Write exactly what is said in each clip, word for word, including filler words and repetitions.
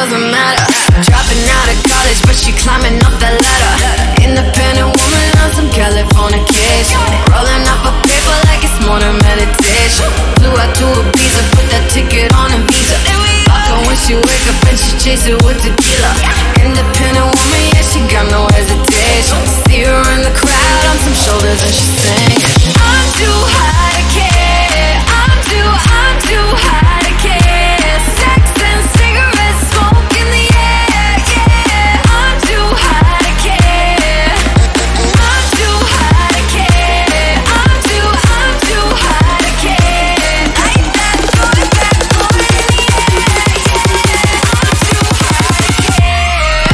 doesn't matter. Dropping out of college, but she climbing up the ladder. Independent woman on some Californication. Rolling up a paper like it's morning meditation. Flew out to Ibiza, put that ticket on a visa. Fuck her when she wake up and she chase it with tequila. Independent woman, yeah, she got no hesitation. See her in the crowd on some shoulders and she's singing. I'm too high to care. I'm too, I'm too high to care. Sex and cigarettes, smoke in the air, yeah. I'm too high to care. I'm too high to care. I'm too, I'm too high to care. Like that boy, that boy in the air, yeah. I'm too high to care.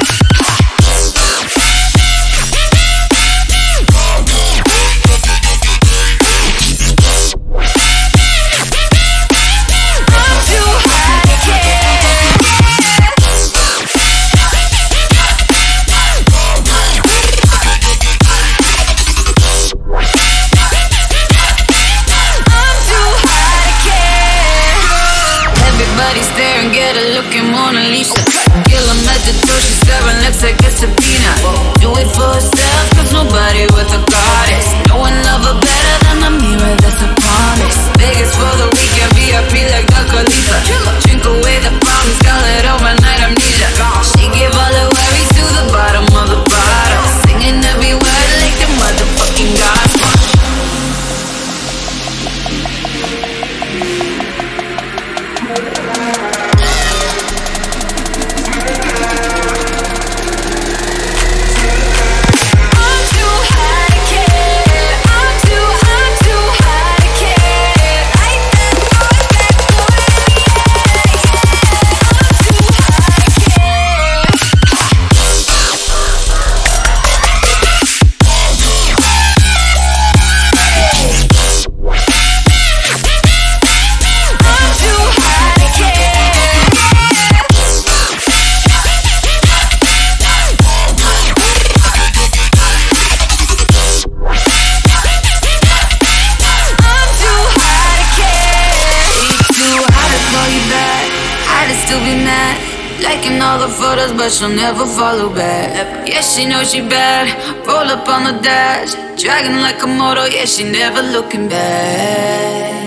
Everybody's there and get a look at Mona Lisa. Kill 'em at the door, she's serving looks like it's a peanut. Do it for herself, cause nobody with a goddess. No one love her better than the mirror that's upon us. Vegas for the weekend, V I P like the Khalifa. Drink away the problems, call it overnight amnesia. She give all her worries to the bottom of the bottle. Singing every word like the motherfucking gospel. Still be mad, liking all the photos, but she'll never follow back. Yeah, she knows she bad, roll up on the dash, dragging like a motor, yeah, she never looking back.